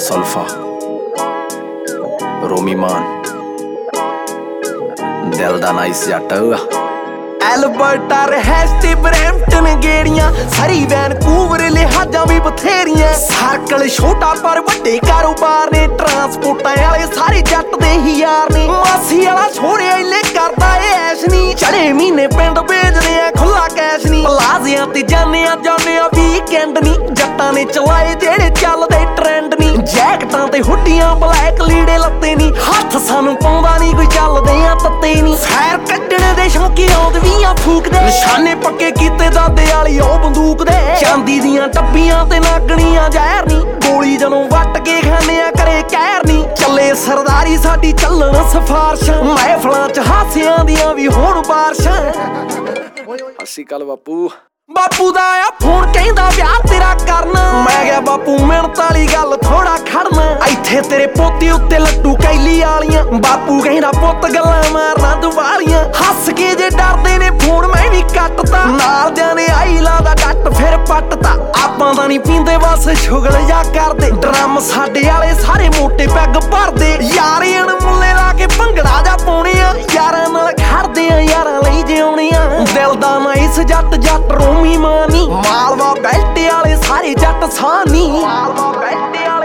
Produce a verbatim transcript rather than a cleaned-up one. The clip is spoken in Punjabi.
सुल्फा, रोमी मान, दिल दा नाइस जट ਐਲਬਰਟਾ ਰਹਿਸ਼ਤੀ ਬਰੈਂਪਟਨ ਗੇੜੀਆਂ ਸਰੀ ਵੈਨਕੂਵਰ ਲਿਹਾਜ਼ਾਂ ਵੀ ਬਥੇਰੀਆਂ ਸਰਕਲ ਛੋਟਾ ਪਰ ਵੱਡੇ ਕਾਰੋਬਾਰ ਨੇ ਟਰਾਂਸਪੋਰਟਾਂ ਵਾਲੇ ਸਾਰੇ ਜੱਟ ਦੇ ਹੀ ਯਾਰ ਨੇ ਮਾਸੀ ਵਾਲਾ ਛੋੜਿਆ ਇਲੇ ਕਰਦਾ ਏ ਐਸ਼ ਨੀ ਚੜੇ ਮਹੀਨੇ ਪਿੰਡ ਵੇਚਦੇ ਆ ਖੁੱਲਾ ਕੈਸ਼ ਨੀ ਪਲਾਜ਼ਿਆਂ ਤੇ ਜਾਂਦੇ ਆ ਜਾਂਦੇ ਆ ਵੀਕਐਂਡ ਨੀ ਜੱਟਾਂ ਨੇ ਚਲਾਏ ਜਿਹੜੇ ਚੱਲਦੇ ਟ੍ਰੈਂਡ ਨੀ ਜੈਕਟਾਂ ਤੇ ਹੁੱਡੀਆਂ ਬਲੈਕ ਲੀੜੇ ਲੱਤੇ ਨੀ ਹੱਥ ਸਾਨੂੰ ਪਾਉਂਦਾ ਨੀ ਕੋਈ ਚੱਲਦੇ ਆ ਤੱਤੇ ਨੀ ਫੈਰ ਕੱਢਣ ਦੇ ਸ਼ੌਕੀ ਆਉਂਦੇ ਫੂਕਦੇ ਨਿਸ਼ਾਨੇ ਪੱਕੇ ਕੀਤੇ ਦਾਦੇ ਵਾਲੀ ਉਹ ਬੰਦੂਕ ਦੇ ਚਾਂਦੀ ਦੀਆਂ ਟੱਬੀਆਂ ਤੇ ਨਾਗਣੀਆਂ ਜ਼ਹਿਰ ਨੀ ਗੋਲੀ ਜਦੋਂ ਵੱਟ ਕੇ ਖਾਂਦੇ ਆ ਕਰੇ ਕਹਿਰ ਨੀ ਚੱਲੇ ਸਰਦਾਰੀ ਸਾਡੀ ਚੱਲਣ ਸਿਫਾਰਸ਼ਾਂ ਮਹਿਫਲਾਂ ਚ ਹਾਸਿਆਂ ਦੀਆਂ ਵੀ ਹੋਣ ਬਾਰਸ਼ਾਂ। अस्सी कल बापू ਬਾਪੂ ਦਾ ਆ ਫੋਨ ਕਹਿੰਦਾ ਵਿਆਹ ਤੇਰਾ ਕਰਨਾ ਮੈਂ ਕਿਹਾ ਬਾਪੂ ਮਿਹਨਤ ਵਾਲੀ ਗੱਲ ਥੋੜਾ ਖੜਨਾ ਇੱਥੇ ਤੇਰੇ ਪੋਤੇ ਉੱਤੇ ਲੱਡੂ ਕੈਲੀ ਵਾਲੀਆਂ ਬਾਪੂ ਕਹਿੰਦਾ ਪੁੱਤ ਗੱਲਾਂ ਮਾਰਨਾ ਦੁਵਾਲੀਆਂ ਹੱਸ ਕੇ ਜੇ ਡਰਦੇ ਨੇ ਫੋਨ ਮੈਂ ਵੀ ਕੱਟਤਾ ਨਾਲ ਦਿਆਂ ਨੇ ਆਈ ਲਾਦਾ ਡੱਟ ਫਿਰ ਪੱਟਤਾ ਆਪਾਂ ਤਾਂ ਨਹੀਂ ਪੀਂਦੇ ਬਸ ਛੁਗਲ ਜਾ ਕਰਦੇ ਡਰਮ ਸਾਡੇ ਵਾਲੇ ਸਾਰੇ ਮੋਟੇ ਪੈਗ ਭਰਦੇ ਯਾਰੀਆਂ ਨੂੰ ਮੁੱਲੇ ਲਾ ਕੇ ਭੰਗੜਾ ਜਾ ਪਾਉਣੇ ਆ ਯਾਰਾਂ ਨਾਲ ਖੜਦੇ ਆ ਯਾਰਾਂ ਲਈ ਜਿਉਣੇ ਆ ਦਿਲ ਦਾ ਨਾ ਇਸ ਜੱਟ ਜੱਟ ਰੋਮੀ ਮਾਨੀ ਮਾਲਵਾ ਬੈਲਟ ਵਾਲੇ ਸਾਰੇ ਜੱਟ ਸਾਨੀ ਮਾਲਵਾ ਬੈਲਟ